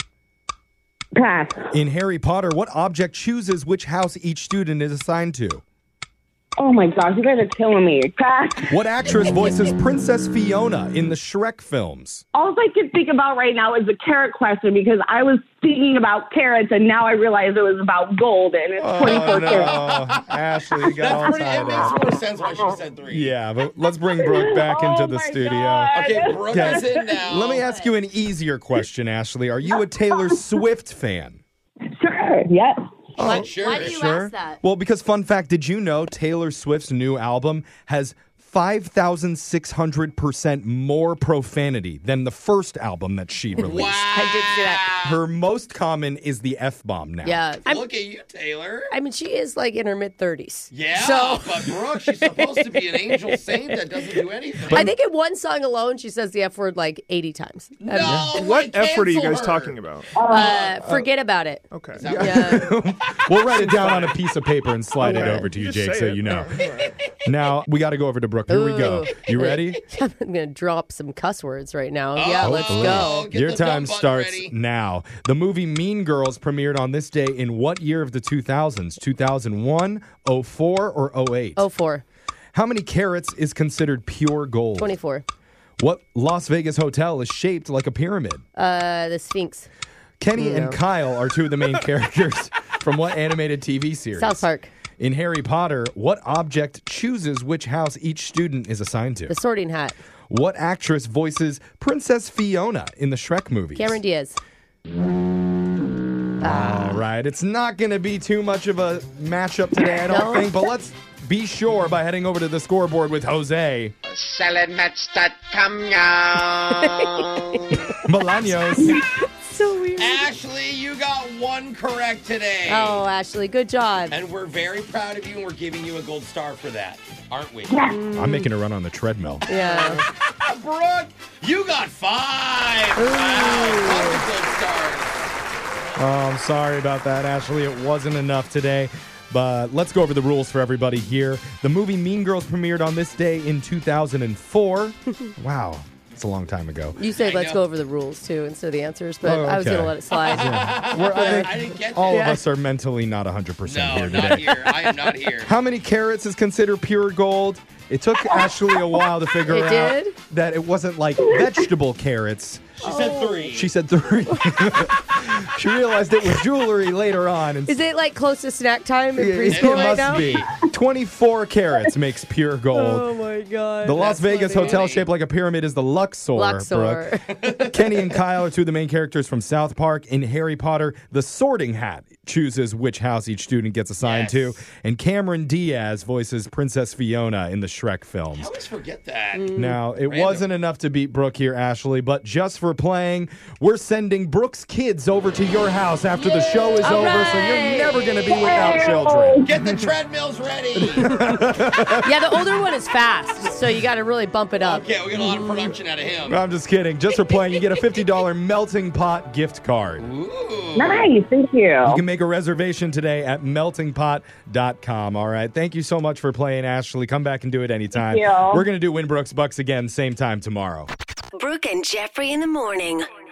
Pass. In Harry Potter, what object chooses which house each student is assigned to? Oh my gosh, you guys are killing me. Pass. What actress voices Princess Fiona in the Shrek films? All I can think about right now is the carrot question because I was thinking about carrots and now I realize it was about gold and it's twenty-four Oh, no. carats. Ashley, you got all That's pretty, it tied makes up. more sense why she said three. Yeah, but let's bring Brooke back into Oh the my studio. God. Okay, Brooke Okay. is in now. Let me ask you an easier question, Ashley. Are you a Taylor Swift fan? Sure. Yes. Oh, sure. Why do you Sure. ask that? Well, because fun fact, did you know Taylor Swift's new album has five thousand six hundred percent more profanity than the first album that she released? Wow. I did see that. Her most common is the F-bomb now. Yeah. I'm, Look at you, Taylor. I mean, she is like in her mid thirties. Yeah, So but Brooke, she's supposed to be an angel saint that doesn't do anything. I think in one song alone, she says the F word like eighty times. no, What I F word are you cancel guys her. talking about? Uh, forget about it. Okay. Yeah. We'll write it down on a piece of paper and slide it Okay. over to you, Just Jake, say so it. you know. All right. Now, we got to go over to Brooke. Here we go. Ooh. You ready? I'm going to drop some cuss words right now. yeah, Oh, let's oh, go. Get Your the dumb time button starts ready. now. The movie Mean Girls premiered on this day in what year of the two thousands? two thousand one, oh four, or oh eight? Oh, four. How many carats is considered pure gold? twenty-four. What Las Vegas hotel is shaped like a pyramid? Uh, the Sphinx. Kenny and Kyle are two of the main characters from what animated T V series? South Park. In Harry Potter, what object chooses which house each student is assigned to? The Sorting Hat. What actress voices Princess Fiona in the Shrek movies? Cameron Diaz. All right. It's not going to be too much of a matchup today, I don't No. think, but let's be sure by heading over to the scoreboard with Jose. salad match dot com now. Bolaños. So weird. Ashley, you got one correct today. Oh, Ashley, good job. And we're very proud of you, and we're giving you a gold star for that, aren't we? I'm making a run on the treadmill. Yeah. Brooke, you got five. Wow, lots of gold stars. Oh, I'm sorry about that, Ashley. It wasn't enough today. But let's go over the rules for everybody here. The movie Mean Girls premiered on this day in two thousand four. Wow. It's a long time ago. You said I let's know. go over the rules, too, instead of the answers, but Oh, I was okay. going to let it slide. Yeah. We're, I think I didn't get all that. of us are mentally not one hundred percent No, here not today. here. I am not here. How many carats is considered pure gold? It took Ashley a while to figure It out did? that it wasn't like vegetable carrots. She said three. She said three. She realized it was jewelry later on. And Is it like close to snack time in it, preschool it right must now? be. twenty-four carats makes pure gold. Oh, my God. The Las That's Vegas funny. hotel shaped like a pyramid is the Luxor, Luxor. Brooke. Kenny and Kyle are two of the main characters from South Park. In Harry Potter, the Sorting Hat chooses which house each student gets assigned Yes. to. And Cameron Diaz voices Princess Fiona in the Shrek films. I always forget that. Now, it Random. wasn't enough to beat Brooke here, Ashley, but just for playing, we're sending Brooke's kids over to your house after the show is All over, right. so you're never going to be without children. Get the treadmills ready. Yeah, the older one is fast, so you got to really bump it up. Okay, we get a lot of production out of him. I'm just kidding. Just for playing, you get a fifty dollars Melting Pot gift card. Ooh. Nice, thank you. You can make a reservation today at melting pot dot com. All right. Thank you so much for playing, Ashley. Come back and do it anytime. Thank you. We're going to do Winbrooks Bucks again, same time tomorrow. Brooke and Jeffrey in the morning.